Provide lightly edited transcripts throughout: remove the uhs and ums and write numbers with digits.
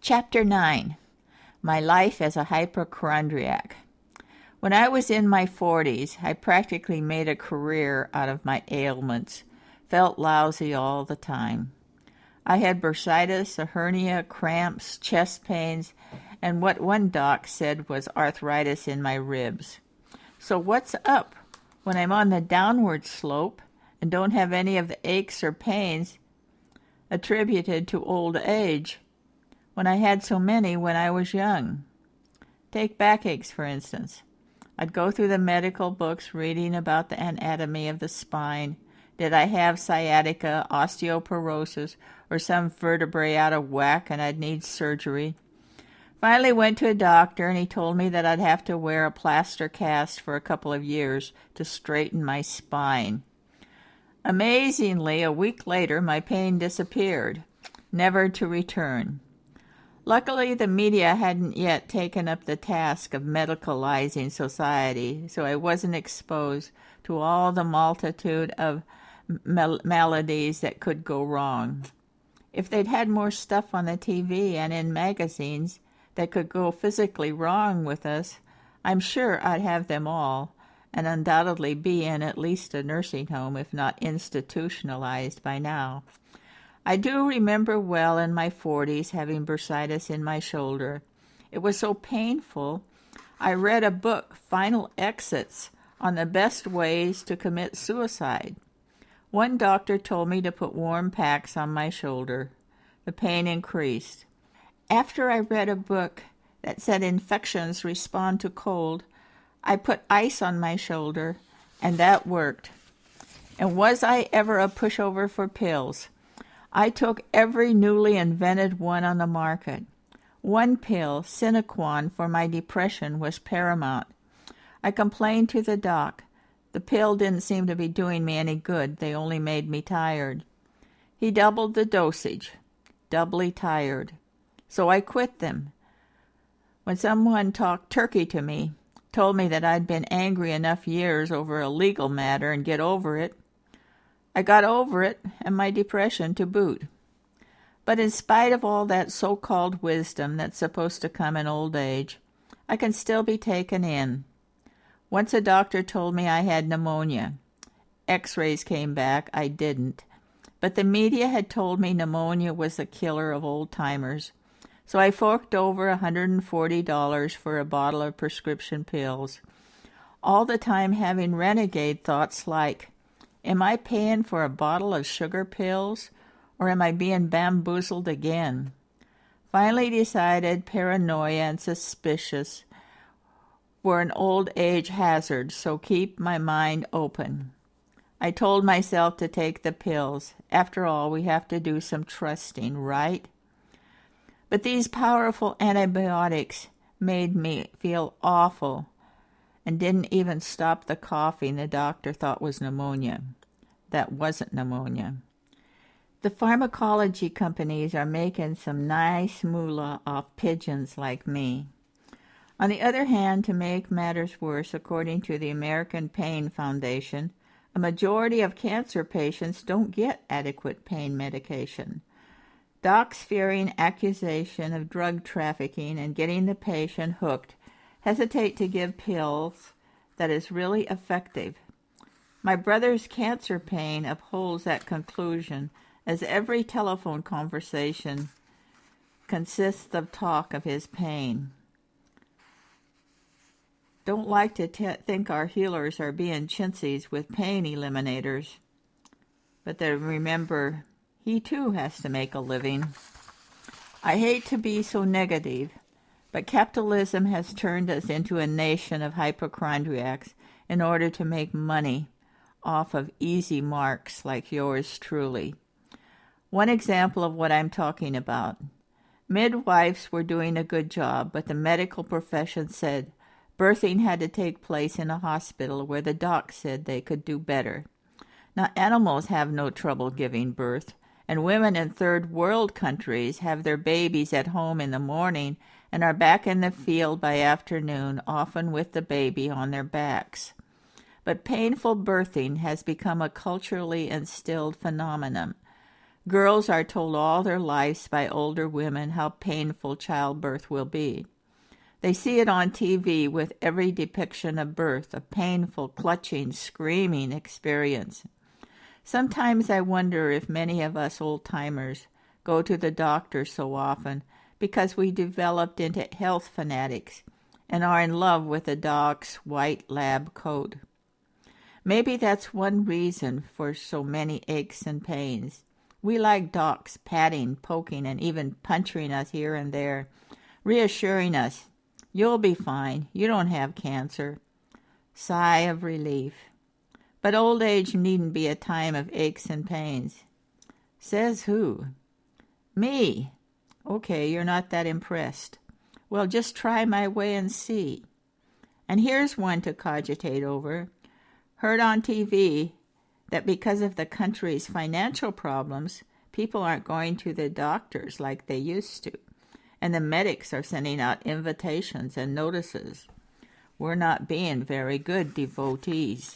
Chapter 9. My Life as a Hypochondriac. When I was in my 40s, I practically made a career out of my ailments. Felt lousy all the time. I had bursitis, a hernia, cramps, chest pains, and what one doc said was arthritis in my ribs. So what's up when I'm on the downward slope and don't have any of the aches or pains attributed to old age, when I had so many when I was young? Take backaches, for instance. I'd go through the medical books reading about the anatomy of the spine. Did I have sciatica, osteoporosis, or some vertebrae out of whack and I'd need surgery? Finally went to a doctor and he told me that I'd have to wear a plaster cast for a couple of years to straighten my spine. Amazingly, a week later my pain disappeared, never to return. Luckily, the media hadn't yet taken up the task of medicalizing society, so I wasn't exposed to all the multitude of maladies that could go wrong. If they'd had more stuff on the TV and in magazines that could go physically wrong with us, I'm sure I'd have them all, and undoubtedly be in at least a nursing home, if not institutionalized by now. I do remember well in my 40s having bursitis in my shoulder. It was so painful, I read a book, Final Exits, on the best ways to commit suicide. One doctor told me to put warm packs on my shoulder. The pain increased. After I read a book that said infections respond to cold, I put ice on my shoulder, and that worked. And was I ever a pushover for pills? I took every newly invented one on the market. One pill, Sinequan, for my depression was paramount. I complained to the doc. The pill didn't seem to be doing me any good. They only made me tired. He doubled the dosage. Doubly tired. So I quit them. When someone talked turkey to me, told me that I'd been angry enough years over a legal matter and get over it, I got over it, and my depression to boot. But in spite of all that so-called wisdom that's supposed to come in old age, I can still be taken in. Once a doctor told me I had pneumonia. X-rays came back, I didn't. But the media had told me pneumonia was the killer of old-timers, so I forked over $140 for a bottle of prescription pills, all the time having renegade thoughts like, am I paying for a bottle of sugar pills, or am I being bamboozled again? Finally decided paranoia and suspicious were an old age hazard, so keep my mind open. I told myself to take the pills. After all, we have to do some trusting, right? But these powerful antibiotics made me feel awful, and didn't even stop the coughing the doctor thought was pneumonia. That wasn't pneumonia. The pharmacology companies are making some nice moolah off pigeons like me. On the other hand, to make matters worse, according to the American Pain Foundation, a majority of cancer patients don't get adequate pain medication. Docs fearing accusation of drug trafficking and getting the patient hooked hesitate to give pills that is really effective. My brother's cancer pain upholds that conclusion, as every telephone conversation consists of talk of his pain. Don't like to think our healers are being chintzies with pain eliminators, but then remember, he too has to make a living. I hate to be so negative, but capitalism has turned us into a nation of hypochondriacs in order to make money off of easy marks like yours truly. One example of what I'm talking about. Midwives were doing a good job, but the medical profession said birthing had to take place in a hospital where the doc said they could do better. Now, animals have no trouble giving birth, and women in third world countries have their babies at home in the morning and are back in the field by afternoon, often with the baby on their backs. But painful birthing has become a culturally instilled phenomenon. Girls are told all their lives by older women how painful childbirth will be. They see it on TV with every depiction of birth, a painful, clutching, screaming experience. Sometimes I wonder if many of us old-timers go to the doctor so often because we developed into health fanatics and are in love with the doc's white lab coat. Maybe that's one reason for so many aches and pains. We like docs patting, poking, and even puncturing us here and there, reassuring us, "You'll be fine, you don't have cancer." Sigh of relief. But old age needn't be a time of aches and pains. Says who? Me. Okay, you're not that impressed. Well, just try my way and see. And here's one to cogitate over. Heard on TV that because of the country's financial problems, people aren't going to the doctors like they used to, and the medics are sending out invitations and notices. We're not being very good devotees.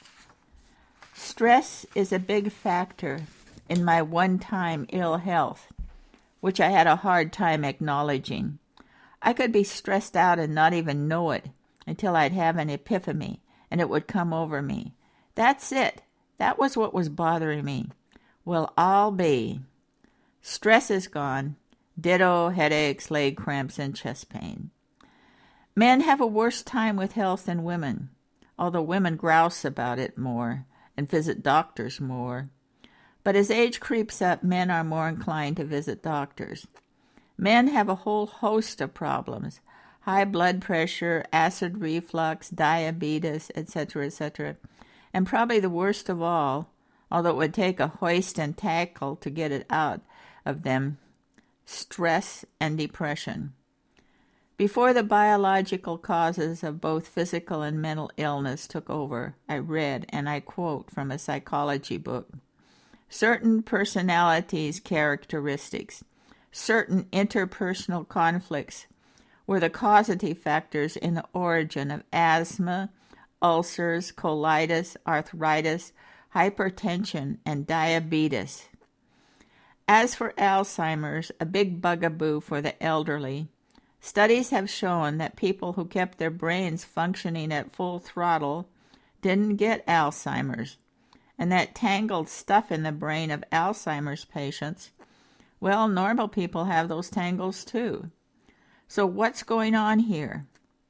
Stress is a big factor in my one-time ill health, which I had a hard time acknowledging. I could be stressed out and not even know it until I'd have an epiphany, and it would come over me. That's it. That was what was bothering me. Well, I'll be. Stress is gone. Ditto headaches, leg cramps, and chest pain. Men have a worse time with health than women, although women grouse about it more and visit doctors more. But as age creeps up, men are more inclined to visit doctors. Men have a whole host of problems: high blood pressure, acid reflux, diabetes, etc., etc., and probably the worst of all, although it would take a hoist and tackle to get it out of them, stress and depression. Before the biological causes of both physical and mental illness took over, I read, and I quote from a psychology book, certain personalities' characteristics, certain interpersonal conflicts were the causative factors in the origin of asthma, ulcers, colitis, arthritis, hypertension, and diabetes. As for Alzheimer's, a big bugaboo for the elderly, studies have shown that people who kept their brains functioning at full throttle didn't get Alzheimer's, and that tangled stuff in the brain of Alzheimer's patients, well, normal people have those tangles too. So what's going on here?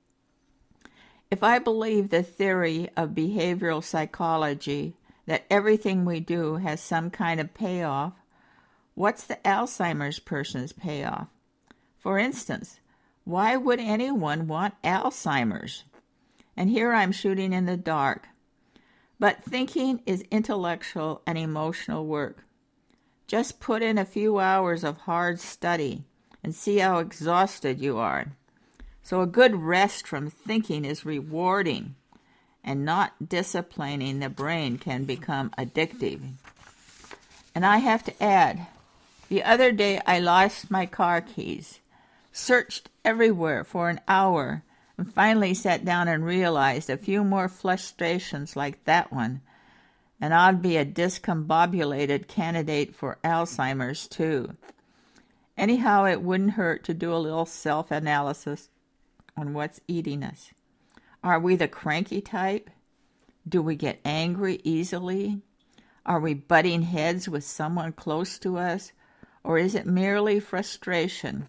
If I believe the theory of behavioral psychology that everything we do has some kind of payoff, what's the Alzheimer's person's payoff? For instance, why would anyone want Alzheimer's? And here I'm shooting in the dark. But thinking is intellectual and emotional work. Just put in a few hours of hard study and see how exhausted you are. So a good rest from thinking is rewarding, and not disciplining the brain can become addictive. And I have to add, the other day I lost my car keys, searched everywhere for an hour, and finally sat down and realized a few more frustrations like that one, and I'd be a discombobulated candidate for Alzheimer's too. Anyhow, it wouldn't hurt to do a little self-analysis on what's eating us. Are we the cranky type? Do we get angry easily? Are we butting heads with someone close to us? Or is it merely frustration?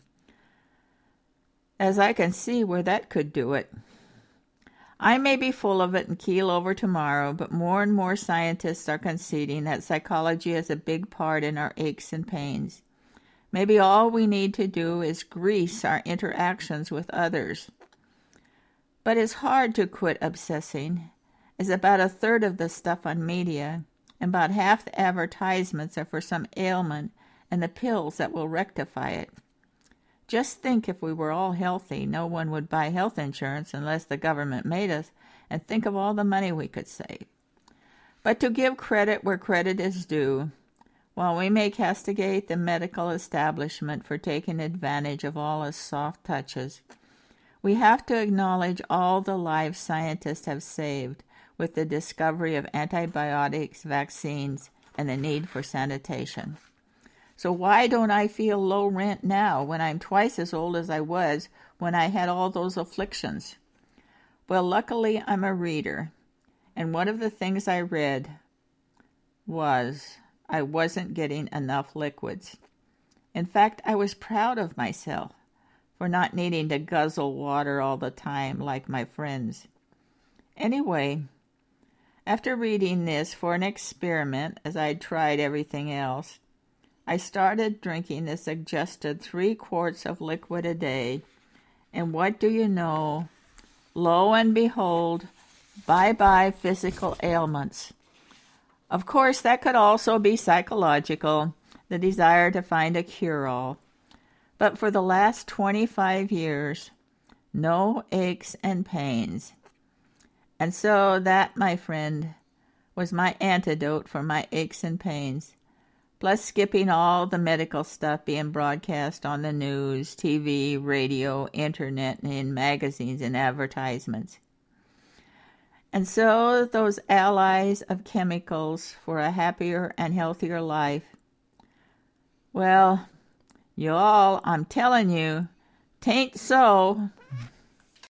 As I can see where that could do it. I may be full of it and keel over tomorrow, but more and more scientists are conceding that psychology has a big part in our aches and pains. Maybe all we need to do is grease our interactions with others. But it's hard to quit obsessing, as about a third of the stuff on media and about half the advertisements are for some ailment and the pills that will rectify it. Just think, if we were all healthy, no one would buy health insurance unless the government made us, and think of all the money we could save. But to give credit where credit is due, while we may castigate the medical establishment for taking advantage of all its soft touches, we have to acknowledge all the lives scientists have saved with the discovery of antibiotics, vaccines, and the need for sanitation. So why don't I feel low rent now when I'm twice as old as I was when I had all those afflictions? Well, luckily I'm a reader, and one of the things I read was I wasn't getting enough liquids. In fact, I was proud of myself for not needing to guzzle water all the time like my friends. Anyway, after reading this for an experiment, as I'd tried everything else, I started drinking the suggested 3 quarts of liquid a day, and what do you know? Lo and behold, bye-bye physical ailments. Of course, that could also be psychological, the desire to find a cure-all. But for the last 25 years, no aches and pains. And so that, my friend, was my antidote for my aches and pains, plus skipping all the medical stuff being broadcast on the news, TV, radio, internet, and in magazines and advertisements. And so those allies of chemicals for a happier and healthier life, well, y'all, I'm telling you, 'tain't so.